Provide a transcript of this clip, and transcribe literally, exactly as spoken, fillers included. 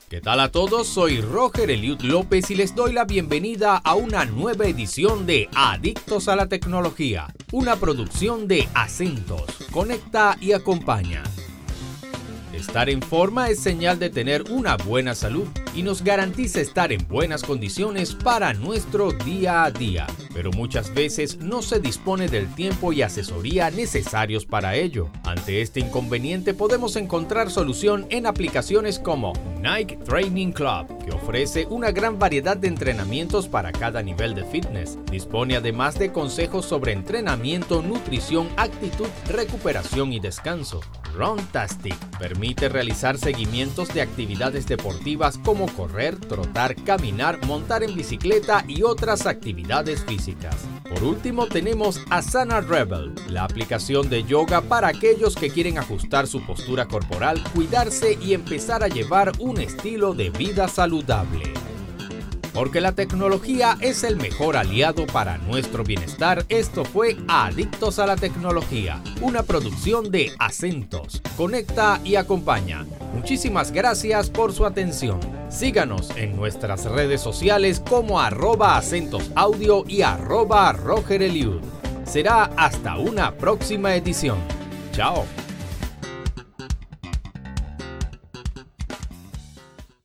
¿Qué tal a todos? Soy Roger Eliud López y les doy la bienvenida a una nueva edición de Adictos a la Tecnología, una producción de Acentos. Conecta y acompaña. Estar en forma es señal de tener una buena salud y nos garantiza estar en buenas condiciones para nuestro día a día, pero muchas veces no se dispone del tiempo y asesoría necesarios para ello. Ante este inconveniente podemos encontrar solución en aplicaciones como Nike Training Club, que ofrece una gran variedad de entrenamientos para cada nivel de fitness. Dispone además de consejos sobre entrenamiento, nutrición, actitud, recuperación y descanso. Runtastic permite realizar seguimientos de actividades deportivas como correr, trotar, caminar, montar en bicicleta y otras actividades físicas. Por último tenemos Asana Rebel, la aplicación de yoga para aquellos que quieren ajustar su postura corporal, cuidarse y empezar a llevar un estilo de vida saludable. Porque la tecnología es el mejor aliado para nuestro bienestar, esto fue Adictos a la Tecnología, una producción de Acentos. Conecta y acompaña. Muchísimas gracias por su atención. Síganos en nuestras redes sociales como arroba acentos audio y arroba Roger Eliud. Será hasta una próxima edición. Chao.